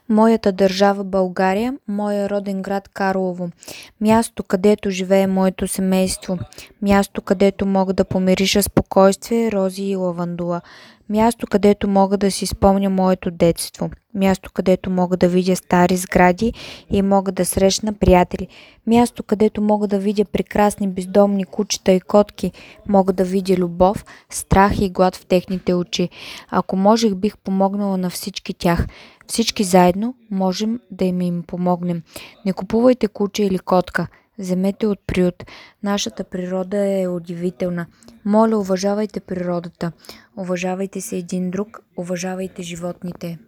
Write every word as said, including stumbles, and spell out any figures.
моята държава България, моя роден град Карлово, място, където живее моето семейство, място, където мога да помириша спокойствие, рози и лавандула, място, където мога да си спомня моето детство, място, където мога да видя стари сгради и мога да срещна приятели, място, където мога да видя прекрасни бездомни кучета и котки, мога да видя любов, страх и глад в техните очи. Ако можех, бих помогнала на всички тях. Всички заедно можем да им, им помогнем. Не купувайте куче или котка. Вземете от приют. Нашата природа е удивителна. Моля, уважавайте природата. Уважавайте се един друг. Уважавайте животните.